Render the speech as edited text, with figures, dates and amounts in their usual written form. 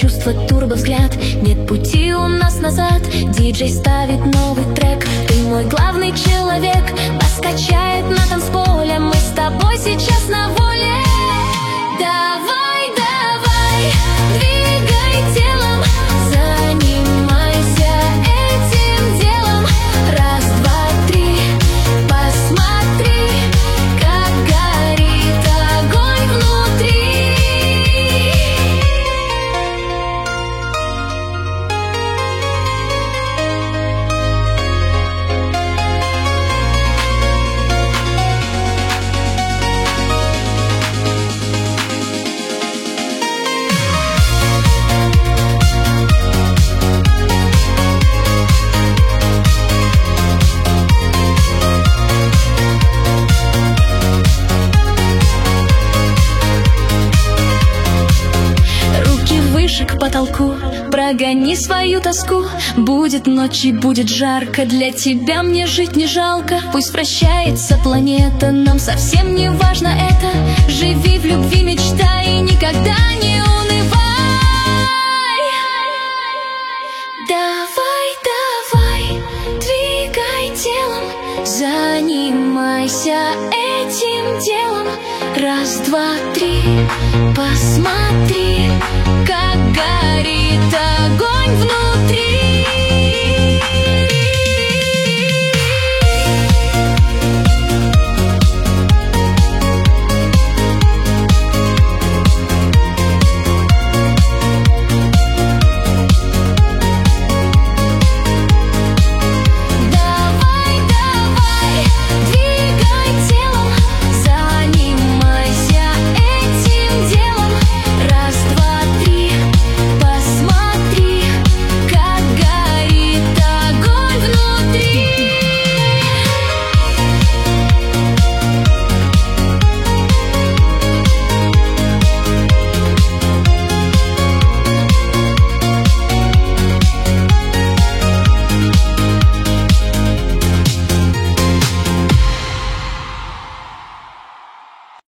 чувство, турбовзгляд. Нет пути у нас назад. Диджей ставит новый трек. Ты мой главный человек. Бас качает на танцполе. Мы с тобой сейчас на воле. Давай, давай, двигай телом, занимайся этим делом. Раз, два, три, посмотри, как горит огонь внутри. К потолку, прогони свою тоску. Будет ночь и будет жарко, для тебя мне жить не жалко. Пусть вращается планета, нам совсем не важно это. Живи в любви, мечтай и никогда не унывай. Давай, давай, двигай телом, занимайся этим делом. Раз, два, три, посмотри, как горит огонь внутри.